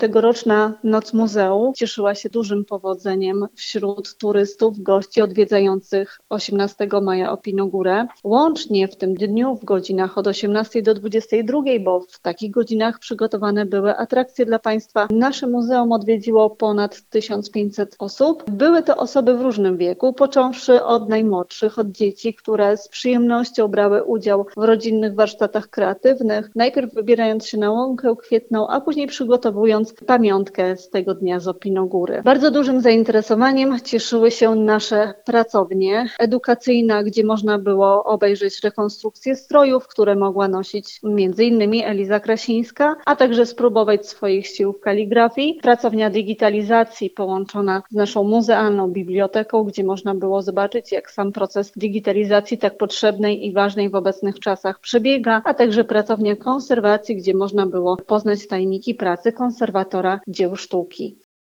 Tegoroczna Noc Muzeum cieszyła się dużym powodzeniem wśród turystów, gości odwiedzających 18 maja Opinogórę. Łącznie w tym dniu w godzinach od 18 do 22, bo w takich godzinach przygotowane były atrakcje dla Państwa. Nasze muzeum odwiedziło ponad 1500 osób. Były to osoby w różnym wieku, począwszy od najmłodszych, od dzieci, które z przyjemnością brały udział w rodzinnych warsztatach kreatywnych, najpierw wybierając się na Łąkę Kwietną, a później przygotowując pamiątkę z tego dnia z Opinogóry. Bardzo dużym zainteresowaniem cieszyły się nasze pracownie. Edukacyjna, gdzie można było obejrzeć rekonstrukcję strojów, które mogła nosić m.in. Eliza Krasińska, a także spróbować swoich sił w kaligrafii. Pracownia digitalizacji połączona z naszą muzealną biblioteką, gdzie można było zobaczyć, jak sam proces digitalizacji tak potrzebnej i ważnej w obecnych czasach przebiega, a także pracownia konserwacji, gdzie można było poznać tajniki pracy konserwatora dzieł sztuki.